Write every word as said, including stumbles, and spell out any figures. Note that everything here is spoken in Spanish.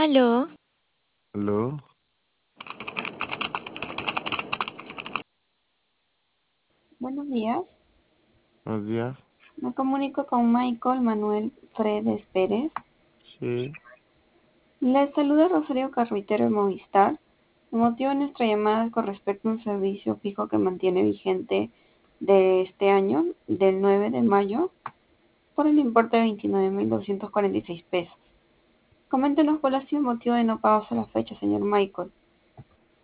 Aló, Aló, Buenos días, buenos días. me comunico con Michael Manuel Fredes Pérez. Sí, Les saluda Rosario Carruitero de Movistar. El motivo de nuestra llamada es con respecto a un servicio fijo que mantiene vigente de este año, del nueve de mayo, por el importe de veintinueve mil doscientos cuarenta y seis pesos. Coméntenos cuál ha sido el motivo de no pago a la fecha, señor Michael.